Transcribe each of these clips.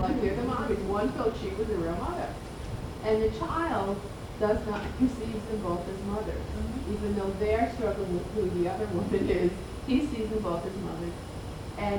like they're the mommies. One felt she was a real mother. And the child does not perceive them both as mothers. Even though they're struggling with who the other woman is, he sees them both as mothers. And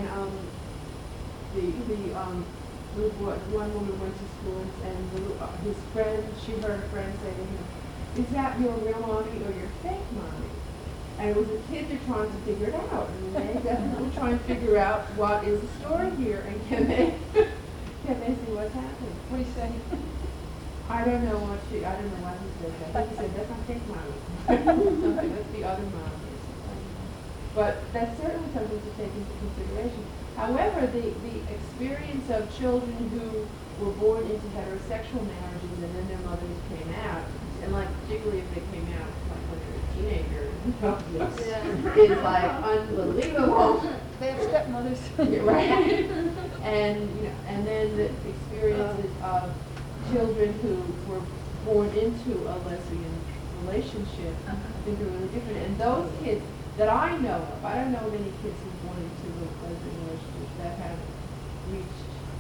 one woman went to school and his friend, she heard a friend say to him, "Is that your real mommy or your fake mommy?" And it was the kids are trying to figure it out. And they definitely try and figure out what is the story here and can they see what's happening. What do you say? I don't know why he said that. He said, "That's not fake mommy." Something, that's the other mommy or something. But that's certainly something to take into consideration. However, the experience of children who were born into heterosexual marriages and then their mothers came out, and like particularly if they came out like when they were teenagers, is like unbelievable. They have stepmothers. Right. And then the experiences of children who were born into a lesbian relationship, I think are really different. And those kids that I know of, I don't know of any kids who were born into a lesbian relationship that have reached,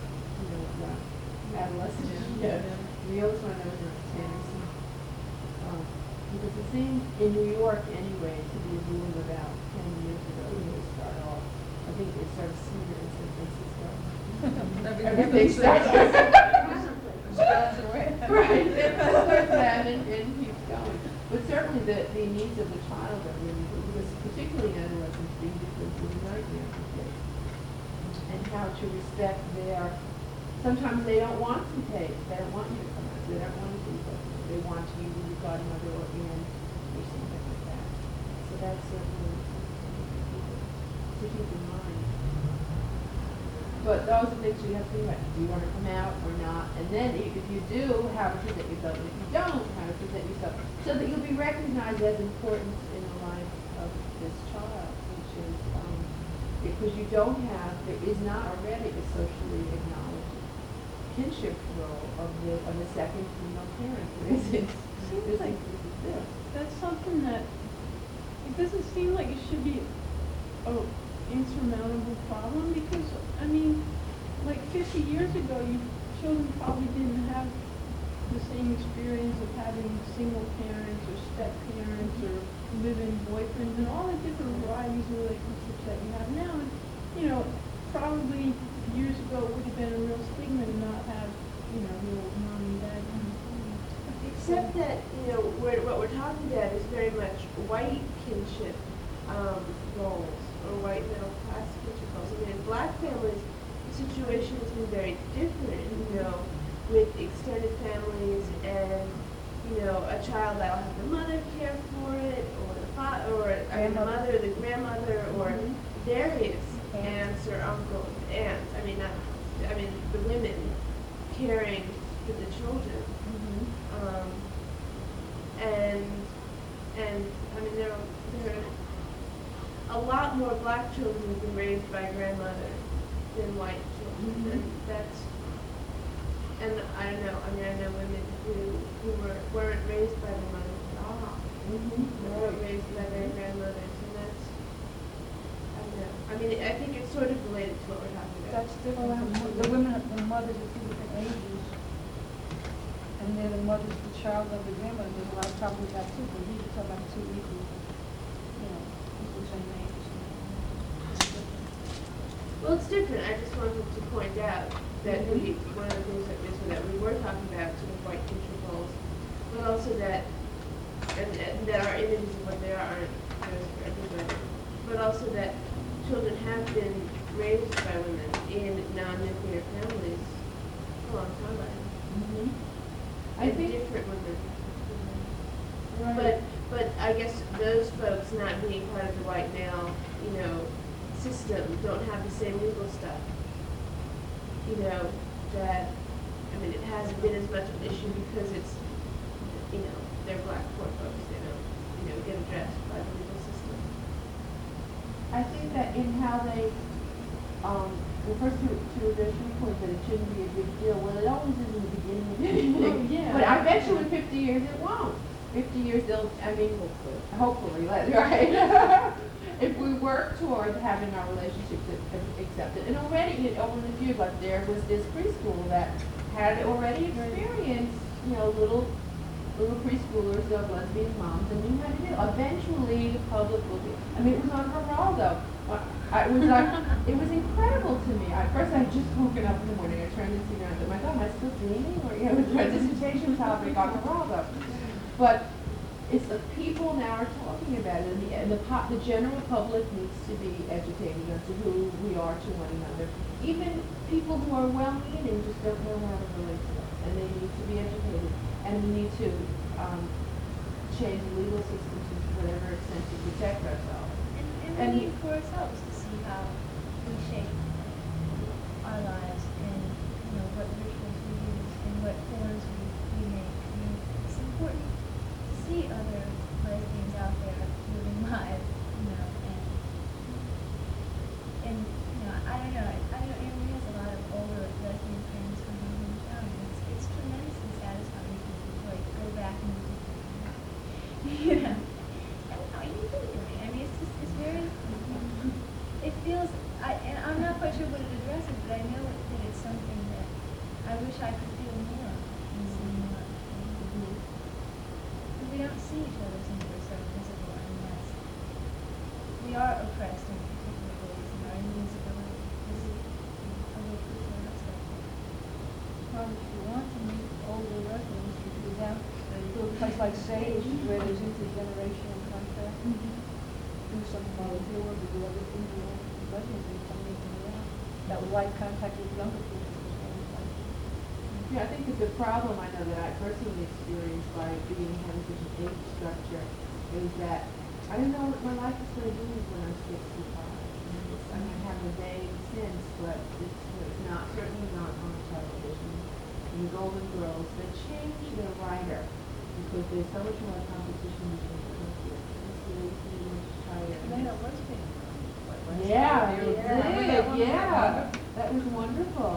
adolescence yet. The oldest one I know is Tennessee. Because it seemed in New York anyway to be a boom about 10 years ago when they started off. I think they started sooner in San Francisco. Everything started. Right, and keeps going. But certainly the needs of the child are really good, because particularly in adolescence, being different is a nightmare for kids. And how to respect sometimes they don't want to they don't want you to come out, they don't want to be lesbian, they want you to be godmother or aunt or something like that. So that's certainly something to keep in mind. But those are things you have to think about. Do you want to come out or not? And then if you do, how to present yourself. And if you don't, how to present yourself. So that you'll be recognized as important in the life of this child, which is because there is not already a socially acknowledged kinship role of the second female parent. Seems like that's something that it doesn't seem like it should be insurmountable problem, because I mean, like 50 years ago, children probably didn't have the same experience of having single parents or step parents or live-in boyfriends and all the different varieties of relationships that you have now. And probably years ago it would have been a real stigma to not have real mom and dad. Except that what we're talking about is very much white kinship roles, or white middle class kinship roles. I mean, in black families, the situation has been very different, with extended families and, a child that'll have the mother care for it, or the father, or the mother, the grandmother, or various aunts or uncles, aunts. The women caring for the children. There are a lot more black children who've been raised by grandmother than white children, and I don't know. I know women who weren't raised by their mothers at all. They weren't raised by their grandmothers, and that's, I don't know. I think it's sort of related to what we're talking about. That's different. The women, the mothers are two different ages, and they're the mothers, the child of the grandmother. There's a lot of problems with that too, but we can talk about two equal, equal same age. Well, it's different. I just wanted to point out that one of the things that we were talking about sort of white kinship roles, but also that our images of what they aren't those for everybody, but also that children have been raised by women in non-nuclear families a long time. I think different women. Right. But I guess those folks not being part of the white male, system don't have the same legal stuff. That it hasn't been as much of an issue because it's, they're black poor folks. They don't, get addressed by the legal system. I think that in how they, first to address your point that it shouldn't be a big deal. Well, it always is in the beginning of anything. Yeah. But I bet you in 50 years it won't. 50 years hopefully, right? if we work toward having our relationships accepted, and already, over the few, like there was this preschool that had already experienced, little preschoolers of lesbian moms, and knew how to do it. Eventually, the public will be, it was on Geraldo. It was like, it was incredible to me. At first, I had just woken up in the morning, I turned the TV on, I'm like, oh, am I still dreaming? Or, with my dissertation topic on Geraldo. But it's the people now are talking about it, and the general public needs to be educated as to who we are to one another. Even people who are well-meaning just don't know how to relate to us, and they need to be educated. And we need to change the legal system to whatever extent to protect ourselves. And we need for ourselves to see how we shape our lives and what rituals we use and what forms we make. It's important to see other lesbians out there living lives, and I don't know. Amy has a lot of older lesbian friends from her hometown, and it's tremendously satisfying to go back and I don't know, you do it. It's very, it feels, and I'm not quite sure what it addresses, but I know that it's something that I wish I could feel more and see more. Because we don't see each other since we're so visible, and we are oppressed in particular ways, and our invisibility is a little crucial aspect. Well, if you want to meet older residents, you could go down to a place like Sage, where there's intergenerational contact. Do some volunteer work, do other things you want to residents, and come meet them around. That would like contact with younger people. Yeah, I think that the problem I know that I personally experienced by having such an age structure is that I don't know what my life is going to be when I'm 65. I have a vague sense, but it's certainly not on television. And the Golden Girls, they change their writer because there's so much more competition between the countries. Yeah, they did. Yeah, that was wonderful.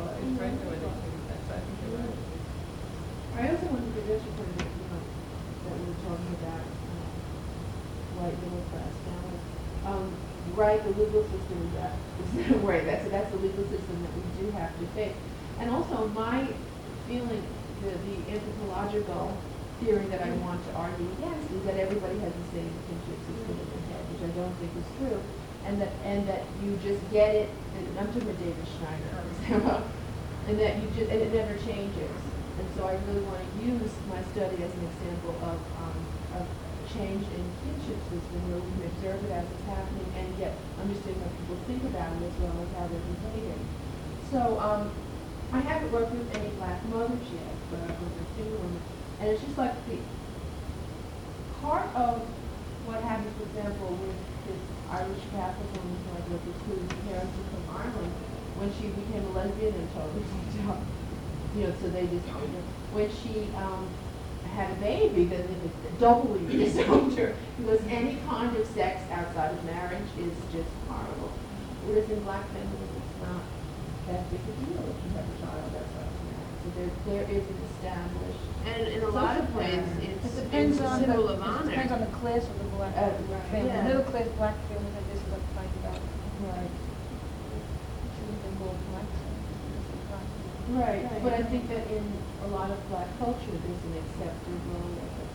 I also wanted to just point out, that we were talking about white middle class families. Right, the legal system is right. That's the legal system that we do have to face. And also, my feeling, the anthropological theory that I want to argue against is that everybody has the same kinship system in their head, which I don't think is true, and that you just get it. And I'm talking about David Schneider, and that and it never changes. And so I really want to use my study as an example of change in kinship system where we can observe it as it's happening and yet understand what people think about it as well as how they're behaving. So I haven't worked with any black mothers yet, but I've worked with single women. And it's just like the part of what happens, for example, with this Irish Catholic woman who I worked with, whose parents were from Ireland, when she became a lesbian and totally fucked up. So they disowned her. When she had a baby, then they doubly disowned her, because any kind of sex outside of marriage is just horrible. Whereas in black families, it's not that big a deal if you have a child outside of marriage. So there is an established. And in a lot of ways, It it's depends a on symbol the, of honor. it depends on the class of the black family. Yeah. Middle class black family, like this is what I'm talking about. Right. Shouldn't they go black? Right, but I think that in a lot of black culture, there's an accepted role of it.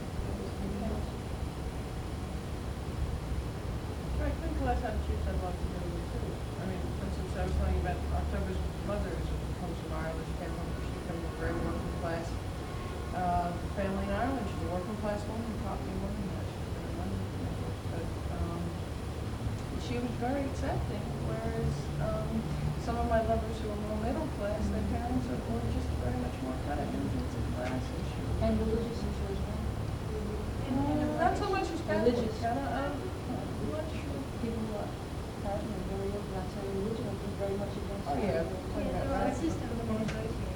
I think class attitudes have a lot to do with it too. For instance, I was telling you about October's mother, who comes from Ireland. She came from a very working class family in Ireland. She's a working class woman, property woman. She's in London, but she was very accepting. Whereas some of my lovers who are more middle class, their parents were just very much more cut. I think it's a class issue. And religious issue as well. Not so much as Catholics. Religious. I'm not sure. People who are very not so religious, I think very much against. Oh, yeah. Our system of administration.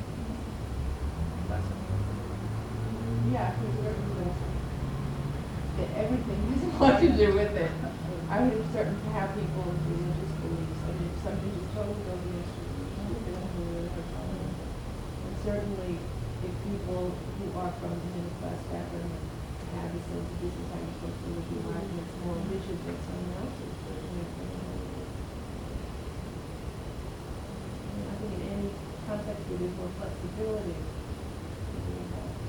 Yeah, everything has a lot to do with it. I would certain have people with religious beliefs. If something just totally goes against religion, they don't really have a problem. And certainly, if people who are from the middle class background have a sense that this is how you're supposed to live your life, and it's more rigid than someone else's, I think in any context where there's more flexibility, it really helps.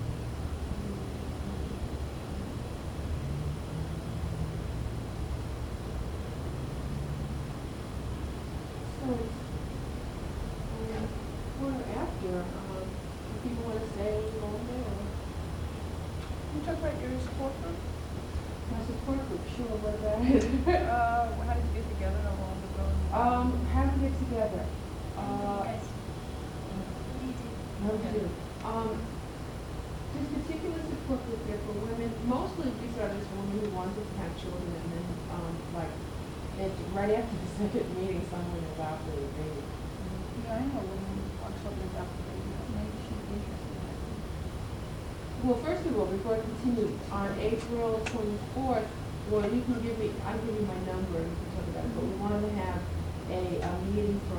So, before or after, if people want to say longer or Can you talk about your support group? my support group, sure, what about it? How did you get together, how long ago? How do we get together? Yes. What do you do? How do we do? This particular support group here for women, mostly we started for women who wanted to have children, and then, right after the second meeting, someone adopted a baby. Yeah, I know a woman who wants something about the baby, maybe she'd be interested in that. Well, first of all, before I continue, on April 24th, well, you can give me, I'll give you my number, and you can talk about it, but we wanted to have a meeting for,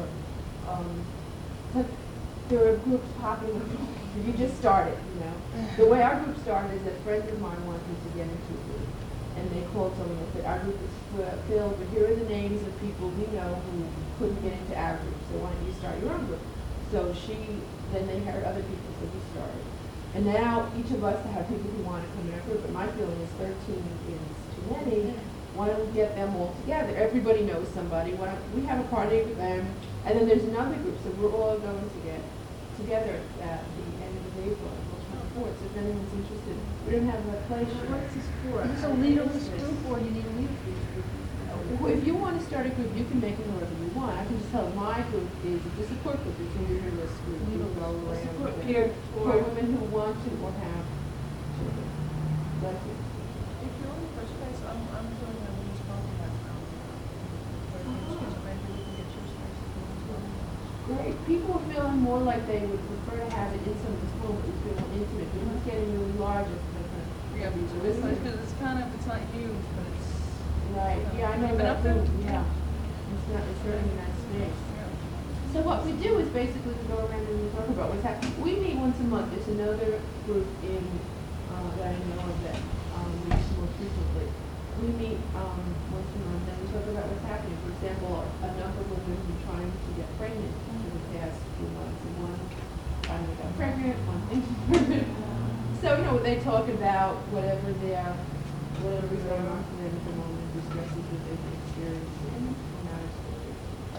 there are groups popping up. You just started, you know. The way our group started is that friends of mine wanted to get into a group, and they called someone and said, our group is filled, but here are the names of people we know who couldn't get into our group, so why don't you start your own group? So then they heard other people, so we started. And now each of us have people who want to come in our group, but my feeling is 13 is too many. Why don't we get them all together? Everybody knows somebody. Why don't we have a party with them? And then there's another group, so we're all going to get together at the end of April, April 24th. So if anyone's interested, we don't have a place. What's this for? Is this a leaderless group or you need a leader for this group? Well, if you want to start a group, you can make it however you want. I can just tell my group is the support group. It's a leaderless group. We will go around Support with peer for women who want to or have children. Like it. If you're on the first place, I'm doing a women's coffee background. So maybe we can get your space to do as well. Great. People are feeling more like they would prefer to have it in someone's home. It's feel more intimate. But it's getting really large. It's kind of Yeah, so it's like, because it's kind of, it's not huge, but it's. right. Yeah, I know Been that up there? too. Yeah. It's certainly in that space. So what we do is basically we go around and we talk about what's happening. We meet once a month. There's another group in that I know of that meets more frequently. We meet once a month and we talk about what's happening. For example, a number of women who are trying to get pregnant for the past few months. And one finally got pregnant, one thinks she's pregnant. So, you know, they talk about whatever's going on for them at the moment, the stresses that they've been experiencing from out of school.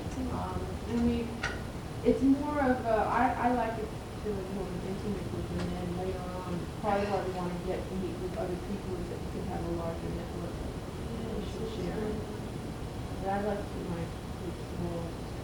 It's more of a, I like it to be more of an intimate group, and then later on, part of why we want to get to meet with other people is that we can have a larger network of information sharing. But I like to keep my group small.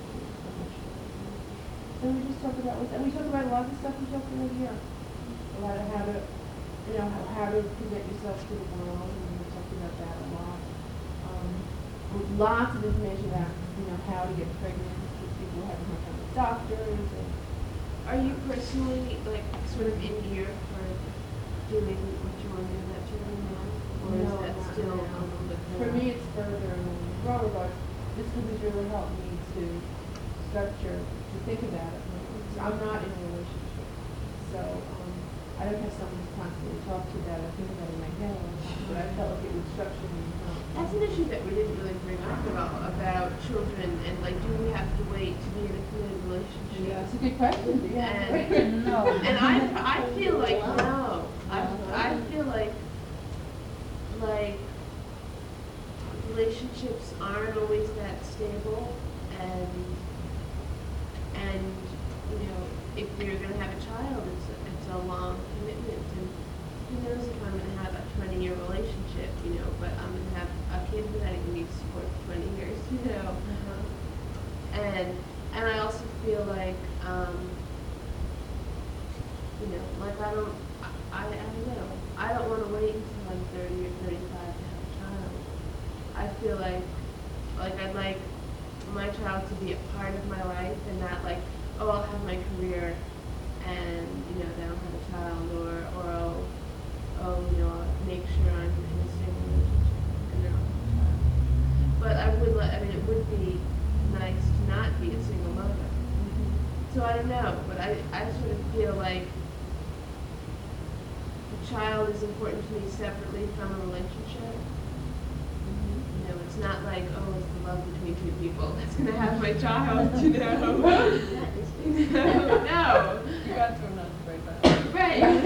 So we just talk about and we talk about a lot of the stuff we talked about here. A lot of how to, how to present yourself to the world, and we talked about that a lot. Lots of information about, how to get pregnant. People have a hard time with doctors. And Are you personally, like, sort of in here for doing what you want to do in that children now? Or is No, that not still now. a little bit For me, it's further along the road, but this group has really helped me to structure, to think about it. I'm not in a relationship, so I don't have someone to constantly talk to that. I think about it in my head all the time, but I felt like it would structure me. That's an issue that we didn't really bring up about children and like, do we have to wait to be in a committed relationship? Yeah, it's a good question. Yeah. And, No. and I feel like no. I feel like relationships aren't always that stable, and if you're gonna have a child, it's a long commitment, and who knows if I'm gonna have a 20-year relationship, but I'm gonna have a kid that I need to support for 20 years, and I also feel like I don't want to wait until I'm 30 or 35 to have a child. I feel like I'd like my child to be a part of my life, and not like, oh, I'll have my career and then I'll have a child, or I'll make sure I'm in a stable relationship and then I'll have a child. But it would be nice to not be a single mother. So I don't know, but I sort of feel like the child is important to me separately from a relationship. You know, it's not like, oh, it's the love between two people that's gonna have my child, you know? No. You got to enough to break that.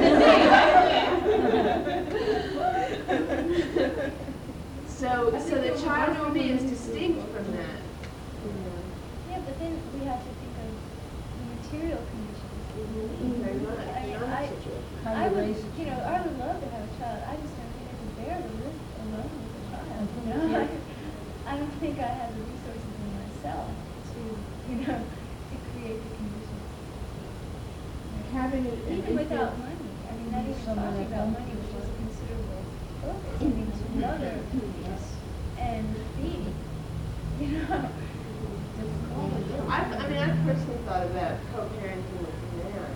Right. So the child for me is distinct from that. Yeah, but then we have to think of the material conditions. Very much. I mean, How I you would, raise a you know, I would love to have a child. I just don't think I could bear to live alone with a child. You know, I don't think I have the resources in myself to, you know, to create the conditions. Having an Even without money. I mean, not even talking about money, which is a considerable focus. I mean, to mother and feed, you know. I've personally thought about co-parenting with a man.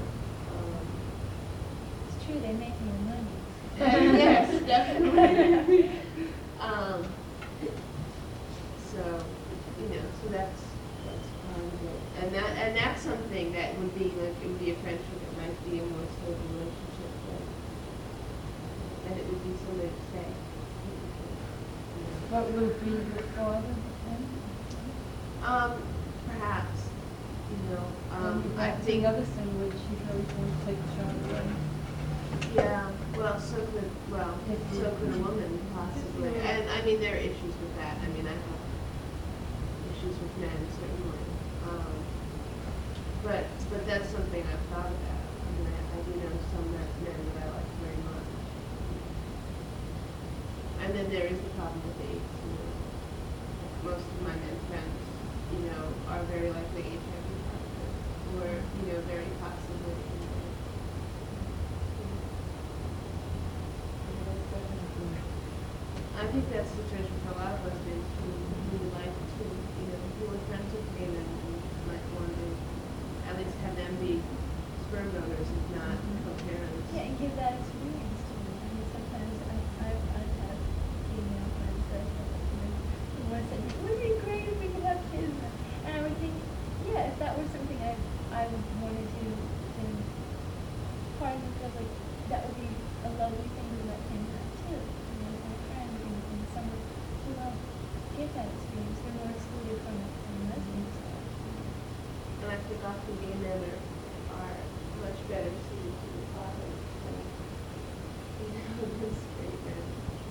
It's true, they make more money. Yes, definitely. So, you know, so that's part of it. And that's something that would be like, it would be a friendship, it might be a more stable relationship, and it would be somebody to say. What would it be your father? Perhaps, you know, I That's think. the other thing, which you really want to take the child away. Yeah, well, so could a woman possibly. And I mean, there are issues with that. I mean, I have issues with men, certainly. But that's something I've thought about. I mean, I do know some men that I like very much. And then there is the problem with age. You know, most of my men friends, you know, are very likely HIV positive, or you know, very possibly. I think that's the situation for a lot of lesbians who would like to, you know, who are friends with gay men and might want to at least have them be sperm donors, if not co-parents. Yeah, and give that experience to them. I mean, sometimes I've had female friends that who once said, wouldn't it be great if we could have kids? And I would think, yeah, if that were something I would want to do, then part of me feels like that would be a lovely thing to let him have too. You know, my friend and someone who will get that experience. They're more excluded from lesbian stuff. And I think often gay men are much better suited to the father than, you know, than straight men.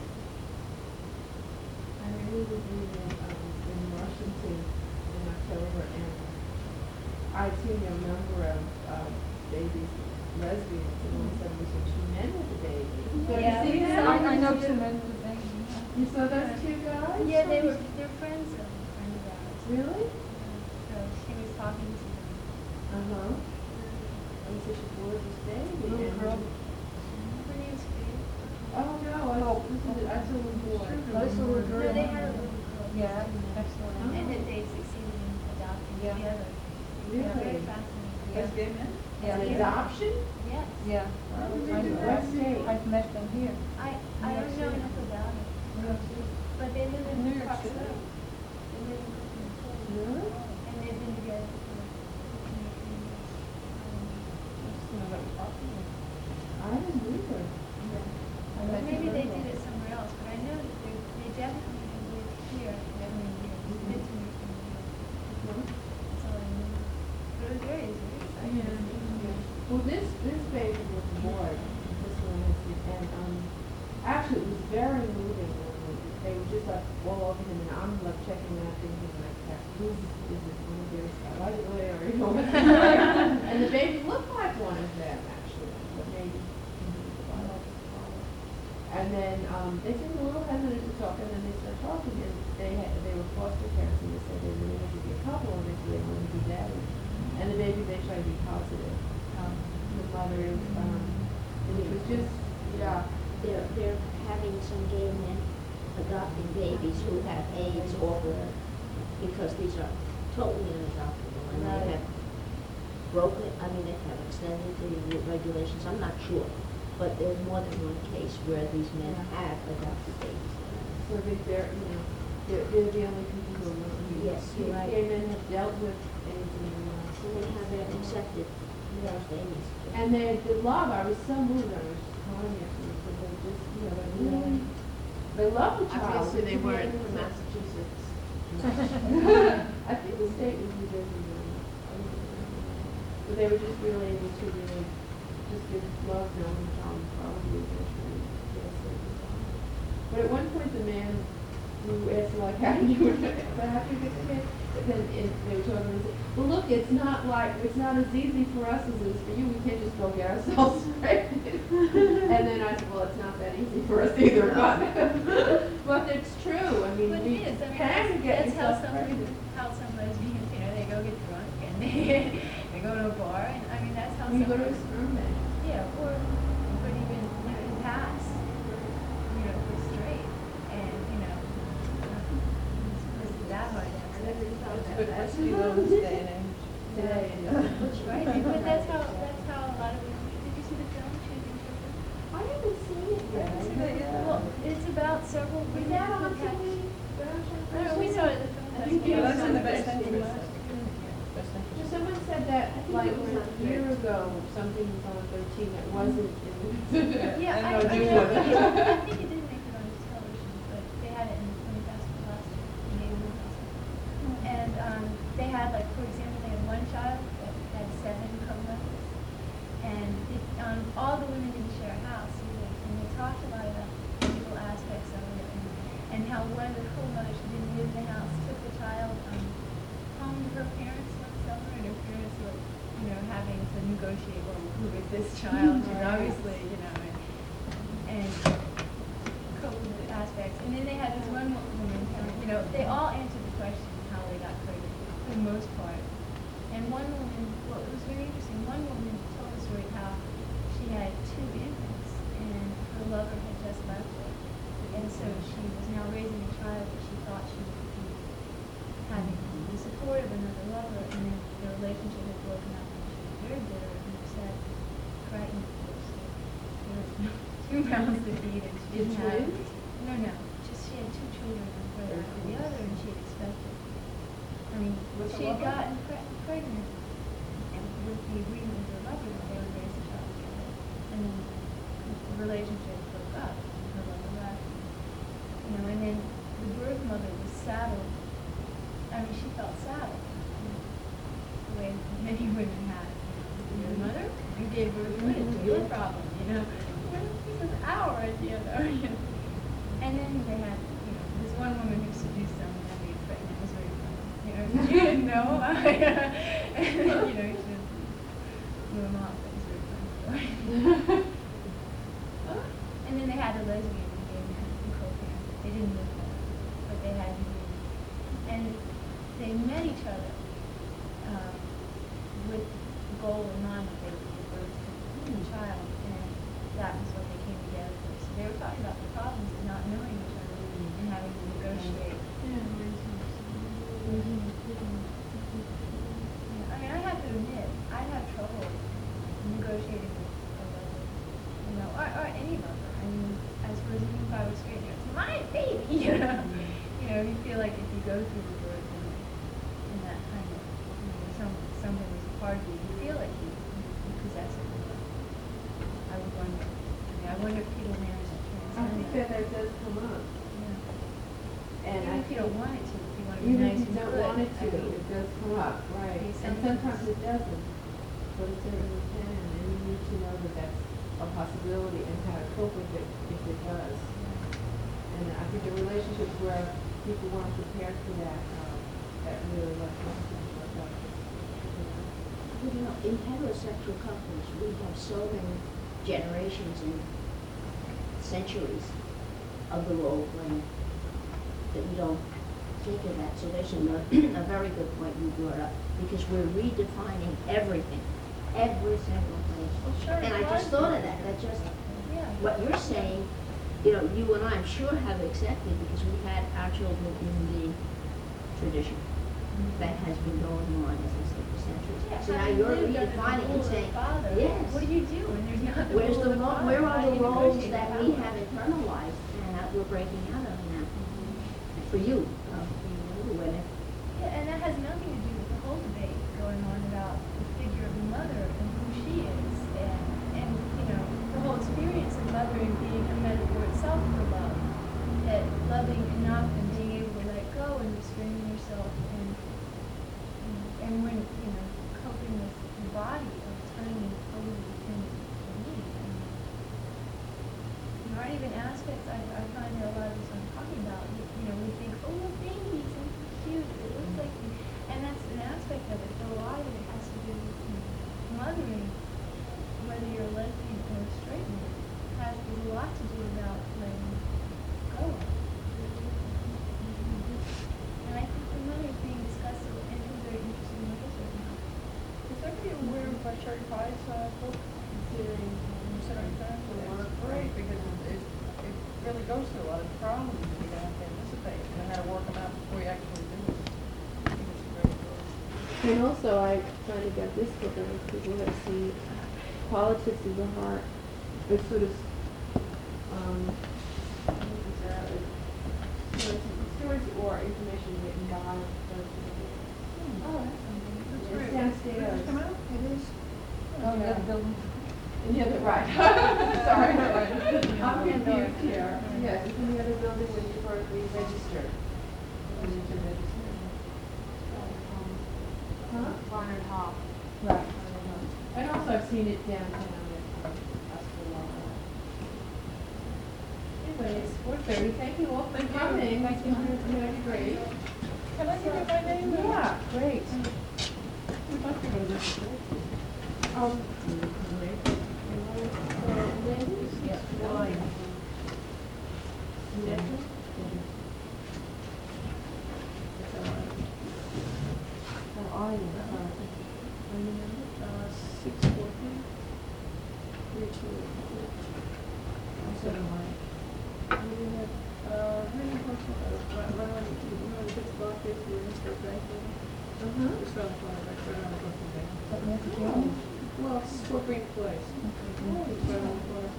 I really was reading in Washington in October, and I'd seen a number of babies, lesbians, and all of a sudden we saw two men with a baby. So Yeah, you see we that? saw I know them two too. men with babies. You saw those two guys? Yeah, they're friends of a friend of ours. Really? So she was talking to them. Uh-huh. And such a gorgeous baby. Little and- girl. Her name's Faith. Oh, no, I saw a boy. Oh, it's a little girl. No, they had a little girl. Yeah, And excellent. then they succeeded in adopting Yeah. together. Really? Very fascinating. That's gay men? An Yeah. adoption? Yes. Yeah. What state? I've met them here. I don't know enough about it. But they live in New York Park City. Slope. They live in Brooklyn. Really? And they've been together for 15 or 20 years. I didn't either. Well, maybe they did it somewhere else, but I know that they definitely have lived here for many years, 15 or 20 years. That's all I know. But it was very exciting. Well, this baby was a boy. This one is, and actually it was very moving when they were just like all over him, and I'm like checking out, thinking like, who's is this one of theirs? I like it, or you know, what's it like? And the baby looked like one of them actually, but maybe he was the biological father. And then they seemed a little hesitant to talk, and then they started talking, and they were foster parents, and they said they really wanted to be a couple, and they said they wanted to be daddy. And the baby, they tried to be positive. The mother, and it was just, yeah. They're having some gay men adopting babies who have AIDS or because these are totally unadoptable, and they have broken, they have extended the regulations, I'm not sure, but there's more than one case where these men have adopted babies. So they're, you know, they're the only people who are willing. Yes, you're right. Gay men have dealt with AIDS in their lives. So they haven't accepted those babies. And the love, I was so moved, I was crying afterwards, because they just, you know, they really they love the child. Obviously, they It's weren't amazing. from Massachusetts. I think the state was New Jersey. But they were just really able to really just give love knowing the child was probably eventually get a certain time. But at one point, the man who asked like, how do you get the kid? But then they were talking and said, well, look, it's not as easy for us as it is for you. We can't just go get ourselves pregnant. And then I said, well, it's not that easy for us either, but it's true. I mean, But we it is, I mean, can get that's how yourself some, pregnant. how some lesbians, you know, they go get drunk and they go to a bar, and I mean, that's how We some. go to a sperm bank. Yeah, or could even, you know, pass, you know, for straight, and, you know, it's that hard to have sex. But let's be low this day and age. Today, Right, but that's how a lot of women, did you see the film, Choosing Children? I haven't seen it yet. Well, it's about several Is women that who on have. TV? No, we saw it at the film I think festival. Well, that's in the Best best interest. interest. Best So interest. someone said that, think like, it was on a year ago, something was on 13 that wasn't in the. Yeah, I I know, think do it what? did make it on television, but they had it in the Film Festival last year, the Neighborhood Festival. And they had, like, for example, they had one child that had 7 co-mothers, and all the women didn't share a house either, and they talked a lot about the legal aspects of it, and how one of the co-mothers who didn't live in the house took the child home to her parents one summer, and her parents were, you know, having to negotiate, well, who is this child, and obviously, you know, and cope with the aspects. And then they had this one woman, you know, they all answered the question how they got pregnant, for the most part. And one woman, well, it was very interesting, one woman told the story how she had 2 infants, and her lover had just left her. And so she was now raising a child that she thought she would be having the support of another lover, and then their relationship had broken up, and she was very bitter and upset, frightened, of course. There was no 2 mouths to feed, and she didn't have. Twins? No, just she had 2 children, one after the other, and she had expected. I mean, With the she had lover? gotten pregnant, and with the agreement with her lover that they would raise a child together. And then the relationship broke up, and her lover left. You know, and then the birth mother was saddled. I mean, she felt saddled, you know, the way many women have. Your mother, you gave birth to it, it's your problem, you know. Well, this is our idea, though, you know. And then they had, you know, this one woman who seduced someone and made pregnant. It was very funny. You know, you didn't know. And, you know, you should blew him off. It was very funny story. And then they had a lesbian and gay man who co-parented. They didn't live there, but they had to be. And they met each other with the goal in mind that they would give birth to a child, and that was what they came together for. So they were talking about the problems of not knowing each other and having to negotiate. Yeah, I mean, I have to admit, I have trouble negotiating with a lover, you know, or any lover. I mean, as far as even if I was straight, it's my baby, you know. You know, you feel like if you go through the birth and that kind of, you know, someone was a part of you, you feel like you possess it. I would wonder. I mean, I wonder if people manage to I transcend think that does come up. Yeah. And Even I if you don't want it to, if you want to be even nice if you and don't good, want it I to, mean, it does come up, right? Okay, And sometimes- sometimes it doesn't, but it certainly can, and you need to know that that's a possibility and how to cope with it if it does. And I think the relationships where people weren't prepared for that, that really like work out. But you know, in heterosexual couples, we have so many generations and centuries of the role playing that we don't think of that. So there's a very good point you brought up, because we're redefining everything, every single thing. Well, sure, And I it just was. thought of that, Yeah. what you're saying, you know, you and I, I'm sure, have accepted, because we had our children in the tradition that has been going on, as I said, for centuries. Yeah, So now having you're lived under the redefining rule and of the saying, father, yes. what do you do when there's not the Where's rule the of the father? where How are do the you roles negotiate that power? we have internalized and that we're breaking out of now? For you, women. Yeah, and that has nothing to do with the whole debate going on about the figure of the mother and who she is, and you know, the whole experience of mothering being a metaphor itself for love. That even aspects I find that a lot of us aren't talking about. You know, we think, oh, babies, and cute, it looks like you. And that's an aspect of it, but a lot of it has to do with mothering, whether you're a lesbian or a straight man, has a lot to do about letting go. And I think the mother is being discussed in a very interesting ways right now. Is everybody aware of Sherry Pie's book, Considering Parents? It's great because it really goes through a lot of problems that you have to anticipate and how to work them out before you actually do it. I think it's a great book. And also, I trying to get this book out of people that see politics is the heart. It's sort of, stories or information written by those people. Oh, that's something. That's It's great. downstairs. Did it come out? It is. Oh, the other building. Yeah, right. Sorry. Right. I'm confused here. Yes, it's in the other building when you first re-register. When you can register. Huh? Barnard Hall. Right. And also I've seen it downtown at Hospital. Anyway, it's 4:30. Thank you all for coming. Thank you. You're great. Can I give you my name? Yeah, great. We'd like to go to this. How are you? 6:14. Really important, when I went to the kids' birthday for Mr. Franklin, just around the corner, right around the corner there. Well, it's Sport Green Place. It's right around the corner.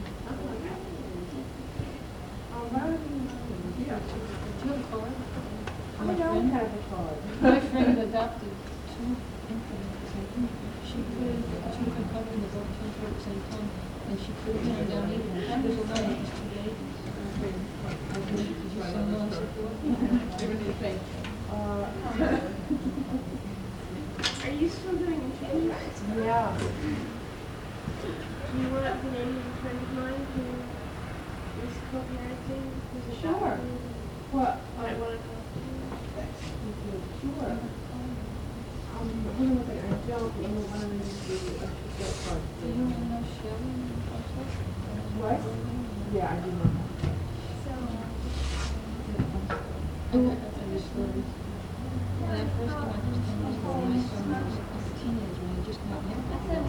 Yeah. Do you have a card? I don't have a card. My friend adopted two infants. She could come in the book at the same time, and she put them down even. She was alone with two babies. I think she could use some more support. Everything, thank you. Are you still doing interviews? Yeah. Do you want to put any friend of mine who is co-parenting, who's a Sure. doctor? Well, Might want to talk to you. sure. Hold on a second. I don't know when I'm going to do a get card. Do you know Shelley? What? Yeah, I do know. When I first came out, my son was a teenager, and I just got him.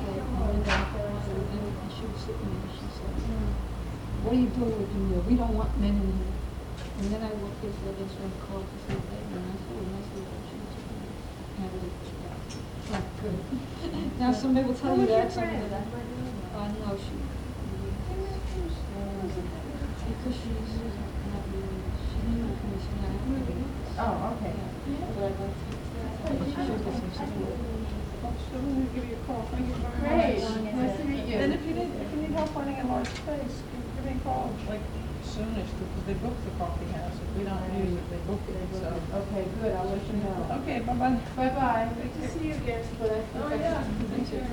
And she was sitting there, she said, what are you doing with him here? We don't want men in here. And then I walked in, so they started calling to say that, and I said, she was have a respect. Oh, good. Now somebody will tell you that. No, she. Because she's not really, she didn't know commission. Oh, okay. But I'd like to, she should get some support. So I'm going to give you a call. Thank you very much. Great. Nice to meet you. And if you need help finding a large space, give me a call, like, soonish, because they booked the coffee house. If we don't use it, they book it, so. Okay, good. I'll let you know. Okay, bye-bye. Bye-bye. Good to see you again. But I think Oh, I yeah. should Thank you.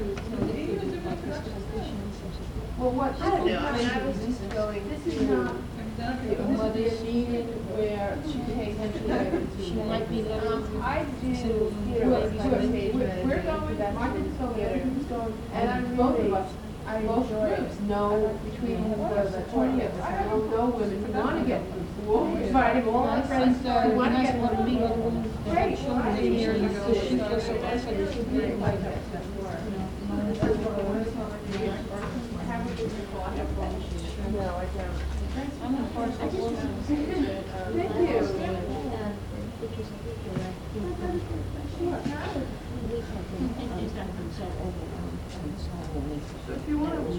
Well, what? I don't know, I mean, I was just going This is through. not, this would be a meeting where she pays entry to. She might be letting I do consider theater We're with my stage going, management. Martha's going, everything's going, And I'm and both really- of us, I both enjoy groups it. know between the 20 of us, I don't know women who want to get groups. We're always inviting all our friends who want to get want to meet other women that have Great. children in here, so she feels so isolated, she should be invited. No, I don't. I'm in part of the Thank you. So if you want to,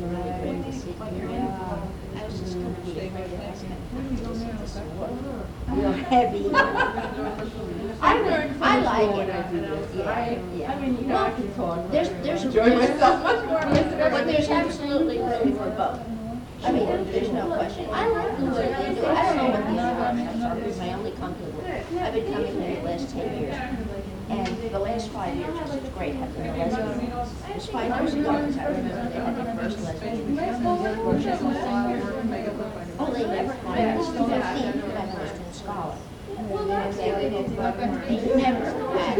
I was just gonna stay say, with us. real heavy. I learned from I the like school when it. I do this. Yeah. I mean, you know, I can talk. There's enjoy myself much more. But there's absolutely room for both. I mean, there's no question. I like the work they do. I don't know what the other workshops are, because I only come to the, I've been coming here the last 10 years. And the last 5 years was just great having the lesbian. It was 5 years ago, because I remember they had their first lesbian. Oh, they never had a student lesbian scholar. They never had.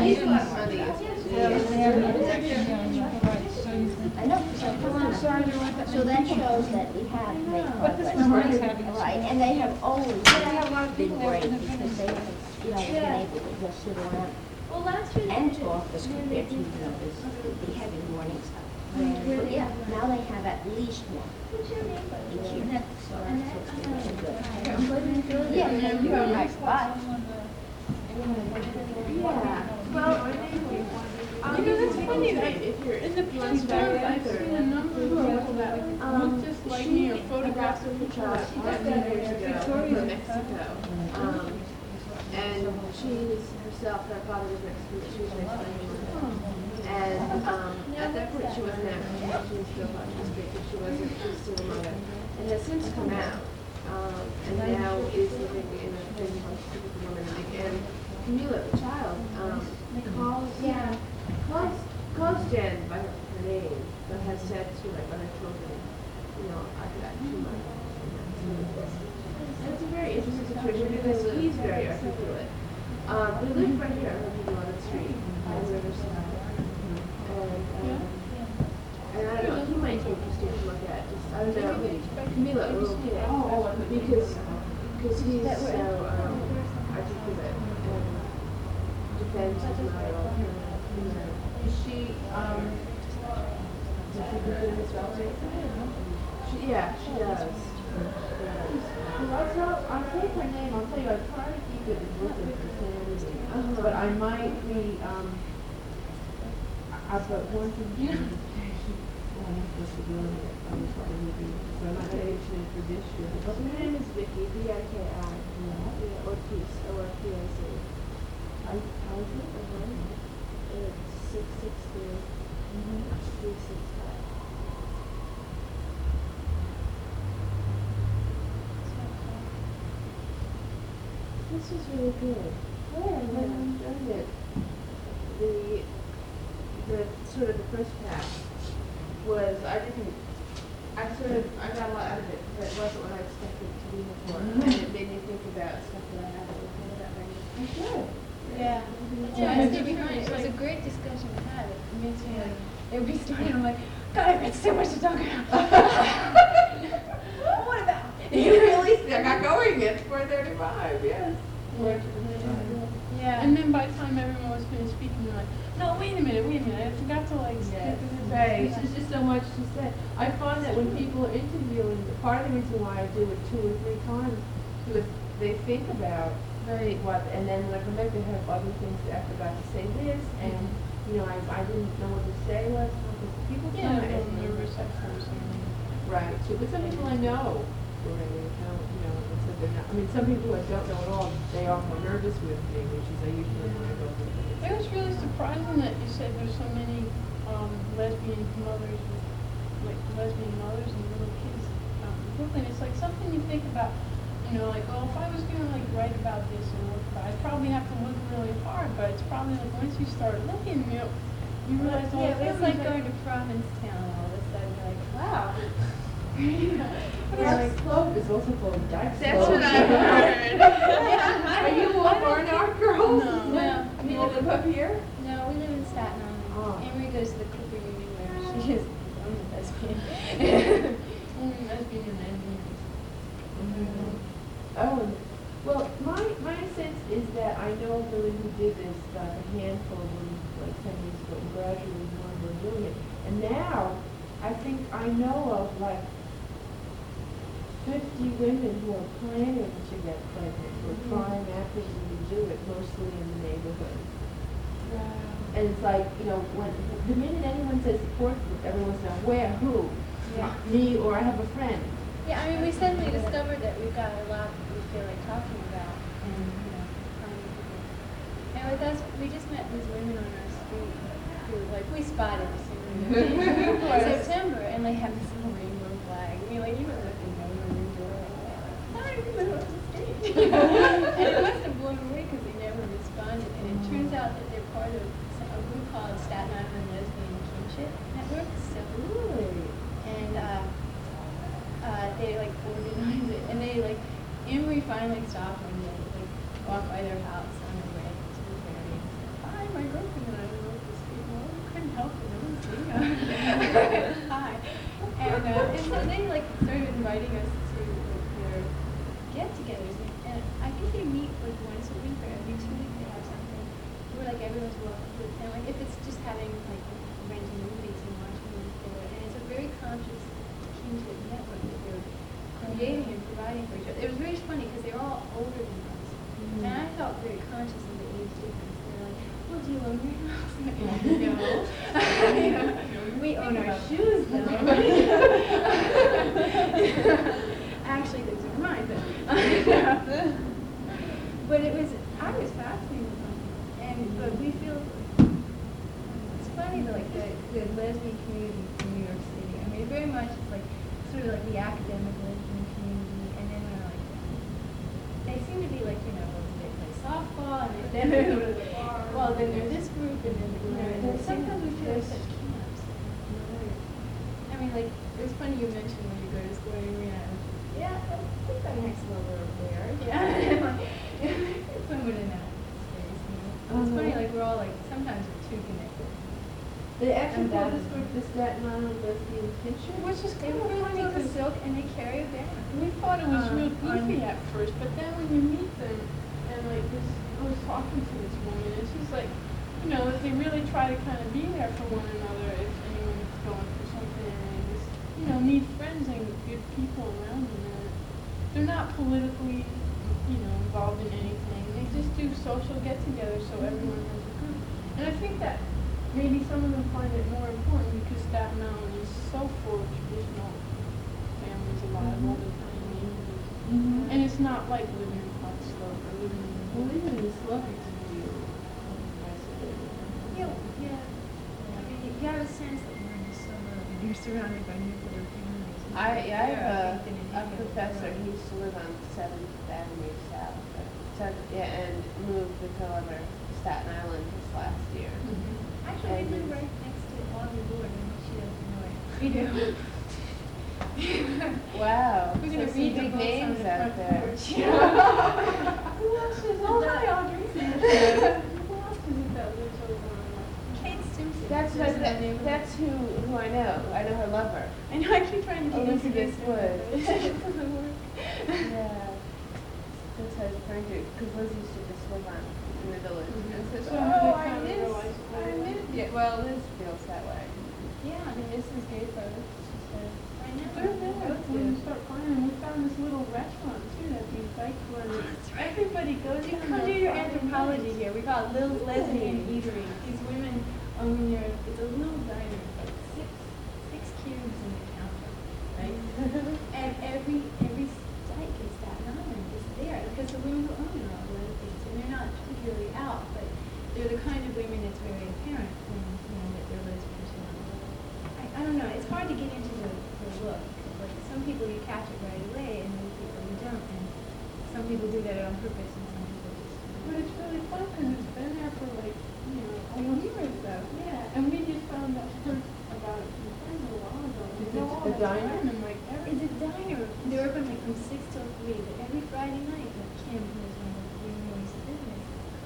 I know, so that shows that we have made progress. Right, and they have always been great because they have, been able to just sit around Well, last year. and talk as compared to, the heavy morning stuff. But yeah, now they have at least one What's your name? each year. Annette. So it's good. Yeah, Yeah, and you're right, but Yeah, well, That's funny, that if you're in the past, I've seen a number of people that look just like me or photographs of each other. years ago from Mexico. And she's herself, her father was Mexican, she was Mexican. And at that point, she wasn't African, she was still Hispanic, but she was still a mother. And has since come out, and now is living in a place with a woman. And Camila, the child, calls Jen by her name, but has said to like other children, I've got 2 months. And it's a very interesting situation because he's very articulate. We live right here on 11th Street on Riverside. And I don't know, he might be interesting to look at. Just, I don't know, Camila, a little kid. Because he's so articulate and defends his mother. Is she, does she do this relative? Yeah, she does. I'll take her name, I'll tell you, I try to keep it as listed for sanity, but I might be, I've got one from June. I'm supposed to be on it, I was probably be, so I'm not gonna mention it for this year. Her name is Vicky, V-I-K-I, Ortiz, O-R-T-I-Z. How is it? It's 663-365. This is really good. Oh, I enjoyed it. The sort of the first pass was, I got a lot out of it, but it wasn't what I expected to be before. And it made me think about stuff that I haven't thought about very much. Good. Yeah. Yeah, it was a great discussion to have. It makes me like, it would be starting, I'm like, God, I've got so much to talk about. What about? You really, I got going at 4:35, yes. Yeah. And then by the time everyone was finished speaking, they're like, no, wait a minute, I forgot to like skip this. Right, there's just so much to say. I find that when people are interviewing, part of the reason why I do it 2 or 3 times, because they think about what, and then when I come back, they have other things, I forgot to say this, and, I didn't know what to say last time, because people Yeah, come they're and nervous at first. right, too, but some people I know already, and so they're not, some people who I don't know at all, they are more nervous with me, which is I usually when I go through it. It was really surprising that you said there's so many lesbian mothers, lesbian mothers and little kids in Brooklyn. It's like something you think about, like, oh, if I was gonna like write about this or work about it, I'd probably have to look really hard, but it's probably like once you start looking, you realize all Yeah, the it's like going to Provincetown all of a sudden, you're like, wow. Dark Slope is also called Dark Slope. That's what I heard. Are you all Barnard girls? No. You live up here? No, we live in Staten Island. Oh. Amory goes to the Cooper Union where she is I'm a lesbian. Lesbian and lesbian. Oh, well, my sense is that I know women who did this, a handful of women, like 10 years ago, and gradually more and more doing it. And now, I think I know of like 50 women who are planning to get pregnant, who are trying actively to do it, mostly in the neighborhood. Wow. And it's like, when the minute anyone says support group, everyone's now, where, who? Yeah. Me, or I have a friend. Yeah, we suddenly discovered that we've got a lot we feel like talking about, and finding people. And with us, we just met these women on our street who, like, we spotted this in September, and they have this little rainbow flag. I mean, like, you were looking over the window, like, how are you in the middle of the street? And it must have blown away because they never responded. And it turns out that they're part of a group called Staten Island Lesbian Kinship Network. So, and they like organize it, and they like Emery finally stopped one day, like walked by their house on the way to the ferry and said, "Hi, my girlfriend and I love this game." Well, we couldn't help it. No one's seeing us. Hi. And so they like started inviting us to like, their get-togethers, and I think they meet like once a week or every 2 weeks. They have something where like everyone's welcome to attend. Like if it's just having like renting movies and watching movies together, and it's a very conscious kinship network that they're creating and providing for each other. It was very funny because they're all older than us, and I felt very conscious of the age difference. They're like, "Well, do you own your house?" No. We own our shoes though. Actually, those are mine, but it was, I was fascinated by it. But we feel, it's funny though, like the lesbian community in New York City. I mean, very much it's like, sort of like the academic lesbian community, and then we're like, they seem to be like, they play softball, and then they go to the bar. Well, then there's this group, and then sometimes we feel like such camps. I mean, like, it was funny you mentioned when you go to school, yeah, I think our next level over there. Yeah, like, someone in that space, It's funny, like, we're all like, sometimes we're too connected. They actually call this group the Staten Island Lesbian Kinship. Which is They kind were of really funny the 'cause silk, and they carry a banner. we thought it was real goofy on- at first, but then when you meet them, and like this, I was talking to this woman, and she's like, they really try to kind of be there for one another if anyone's going through something, and they just, need friends and good people around them. And they're not politically, involved in anything. They just do social get-togethers so everyone has a group. And I think that maybe some of them find it more important because Staten Island is so full of traditional families, a lot of older families. And it's not like living in Park Slope or living in Well, even in the Slovic community. Yeah. I mean, you have a sense that we're in the suburb, and you're surrounded by nuclear families. I have think a professor, he used to live on 7th Avenue South, and moved with her to Staten Island this last year. Actually, we live right next to Audrey Lorde, and she doesn't know it. We do. Wow, We're so gonna some read the big books on names the out front there. porch. Who else is? Oh, hi, Audrey. Who else is it that lives over on? Kate Simpson. That's lives in what, our neighborhood. that's who I know. I know her lover. I know, I keep trying to Elizabeth introduce her, Wood. but it doesn't work. Yeah. That's how I was trying to, because Liz used to just live on in the village. And says, So oh, they I kinda miss, realize I where they miss, yeah, well, Liz feels that way. Yeah, I mean, Mrs. Gaither, she said, I know. They're there when you start finding. We found this little restaurant too that these bikes run. Everybody goes. You in come on do your Friday anthropology nights. here. We call it Little Lesbian Eatery. These women own it's a little diner, like six cubes in the counter, right? And every site in Staten Island is there because the women who own it are all lesbians, and they're not particularly out, but they're the kind of women that's very apparent when that they're lesbians. I don't know. It's hard to get into the look. Like some people you catch it right away, and other people you don't. And some people do that on purpose, and some people just. But it's really fun because it's been there for like almost years though. Yeah. And we just found out about it from friends a while ago. Is They it go all a the diner? time and like It's a diner. They're open like from 6 till 3, but every Friday night, like Kim, who is one of the women's business,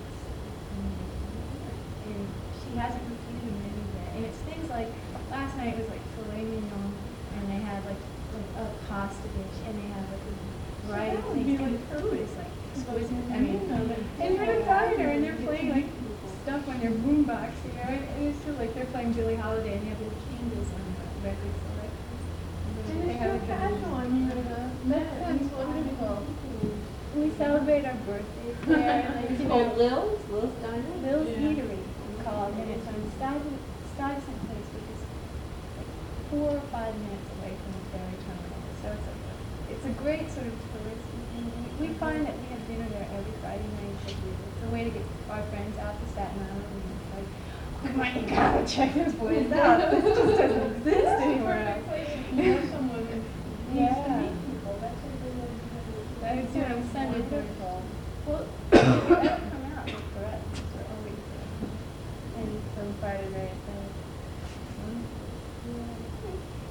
and she hasn't repeated them anywhere. And it's things like last night was like filet mignon, and they had like a pasta dish, and they have like a variety of that would things. be, And like, the food is like exquisite. I mean, and and they're in a diner, and they're playing like stuff on their boombox, and it's sort of like they're playing Billie Holiday, and they have little candles on the record select. And They it's have so a good casual. I mean, That sounds wonderful. We celebrate our birthdays there, like, It's called Lil's Diner? Lil's Yeah. Eatery, it's called, and it's on Stuyvesant Place, which is like 4 or 5 minutes away from the ferry terminal. So it's a great sort of touristy thing. We find that we have dinner there every Friday night. It's a way to get our friends out to Staten Island, and it's like, oh my God, check this place out. This just doesn't exist anywhere else. You know someone who needs to meet people. That's what they love to do. That's what I'm Sunday for. Well, if you ever come out, look for us. We're always there.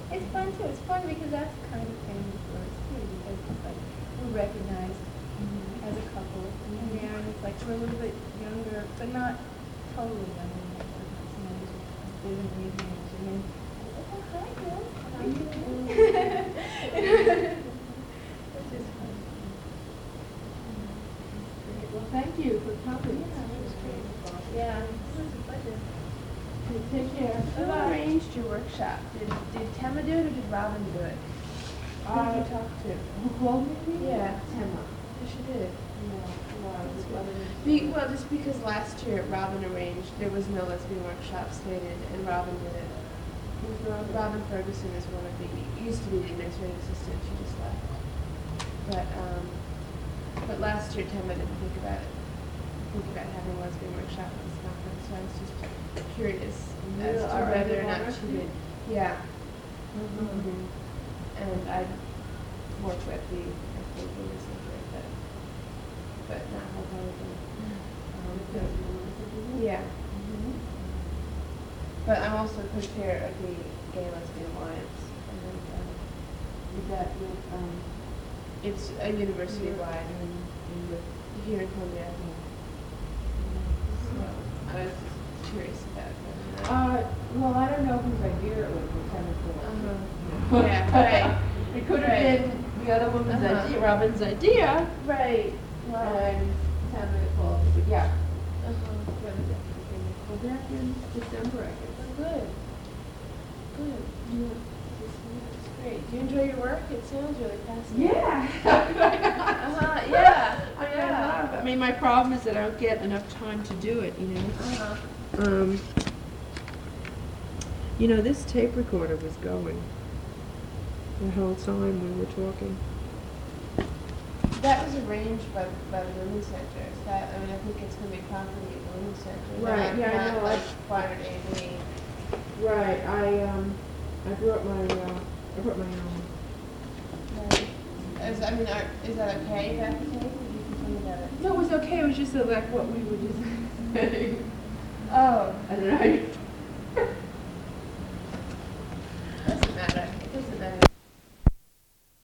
It's fun too. It's fun because that's kind of family for us too, because it's like we're recognized as a couple. And Maren is like, we're a little bit younger, but not totally younger. They didn't leave me. And then, oh, hi, girl. How are you doing? It's just fun. Great. Well, thank you for coming. Yeah, it was great. Yeah, it was a pleasure. Okay, take care. Who arranged your workshop? Did Temma do it or did Robin do it? Who did you talk to? Who called me? Yeah. Temma. Yes, she did. Yeah. Well, just because last year Robin arranged, there was no lesbian workshop slated, and Robin did it. Robin Ferguson is one of the, used to be the administrative assistant, she just left. But last year Temma didn't think about having a lesbian workshop at this conference, so I was just curious as to whether or not she did. Yeah. And I worked with the English Center, but not wholeheartedly. Yeah. But I'm also co-chair of the Gay Lesbian Alliance. Is that with, It's a university-wide here in Columbia. So I was just curious about that. well, I don't know whose idea it was, the chemical. Yeah, right. It could have Right. been the other woman's Uh-huh. idea, Robin's idea, Right. and Tammy called, but yeah. When is it? Well, back in December, I guess. Oh, good. Good. That's great. Do you enjoy your work? It sounds really fascinating. Yeah. Yeah. I mean, my problem is that I don't get enough time to do it, you know? You know, this tape recorder was going the whole time we were talking. That was arranged by the Women's Center. Is that, I mean, I think it's going to be property of the Women's Center. Right, not, yeah, I not know. like Barnard A&E. Right, I brought my own. Right. Is that okay if that's the tape, or do you complain about it? No, it was okay, it was just like what we were just saying. Oh. I don't know how you